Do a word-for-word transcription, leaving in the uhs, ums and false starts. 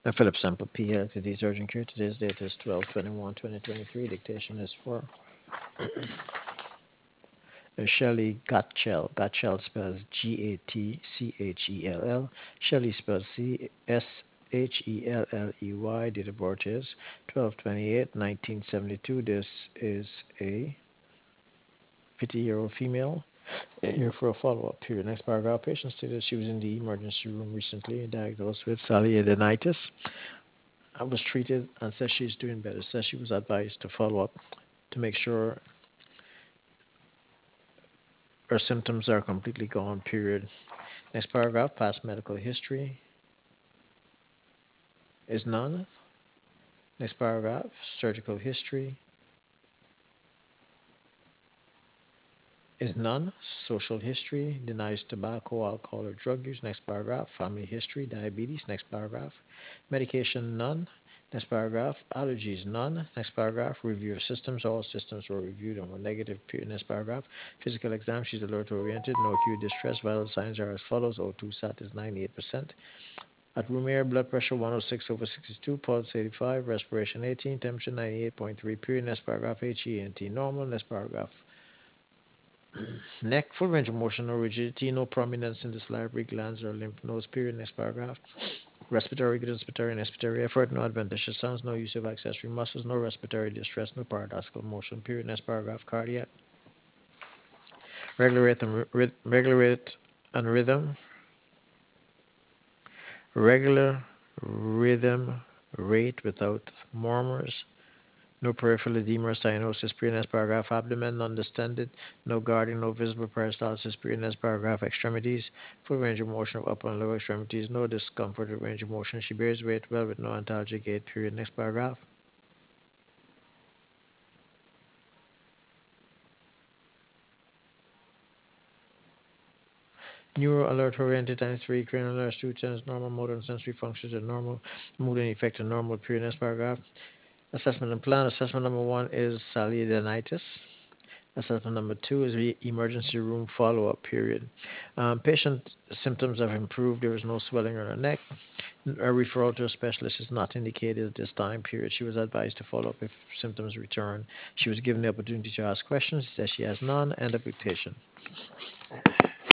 Philip Sample P. Ltd. Urgent Care. Today's date is twelve twenty-one twenty twenty-three. Dictation is for Shelley Gatchell. Gatchell spells G A T C H E L L. Shelley spells C S H E L L E Y. Date of birth is twelve twenty-eight nineteen seventy-two. This is a fifty-year-old female. Here for a follow-up period. Next paragraph. Patient stated she was in the emergency room recently diagnosed with cellulitis. I was treated and says she's doing better. Says she was advised to follow up to make sure her symptoms are completely gone, period. Next paragraph, past medical history is none. Next paragraph, surgical history is none. Social history denies tobacco, alcohol, or drug use. Next paragraph, family history, diabetes. Next paragraph, medication, none. Next paragraph, allergies, none. Next paragraph, review of systems. All systems were reviewed and were negative. Next paragraph, physical exam. She's alert oriented. No acute distress. Vital signs are as follows. O two sat is ninety-eight percent. At room air, blood pressure one oh six over sixty-two, pulse eighty-five, respiration eighteen, temperature ninety-eight point three. Period. Next paragraph, H E N T normal. Next paragraph, neck, full range of motion, no rigidity, no prominence in the salivary glands or lymph nodes. Period. Next paragraph. Respiratory, good respiratory and expiratory effort, no adventitious sounds, no use of accessory muscles, no respiratory distress, no paradoxical motion. Period. Next paragraph. Cardiac, regular rate and, ry- regular rate and rhythm, regular rhythm rate without murmurs. No peripheral edema or cyanosis. Period. Next paragraph. Abdomen, none distended. No guarding, no visible peristalsis. Period. Next paragraph. Extremities, full range of motion of upper and lower extremities. No discomfort or range of motion. She bears weight well with no antalgic gait. Period. Next paragraph. Neuro alert oriented times three. Cranial alert two times normal. Motor and sensory functions are normal. Mood and effect are normal. Period. Next paragraph. Assessment and plan. Assessment number one is cellulitis. Assessment number two is the emergency room follow-up period. Um, patient symptoms have improved. There is no swelling on her neck. A referral to a specialist is not indicated at this time period. She was advised to follow up if symptoms return. She was given the opportunity to ask questions. She says she has none. End of dictation.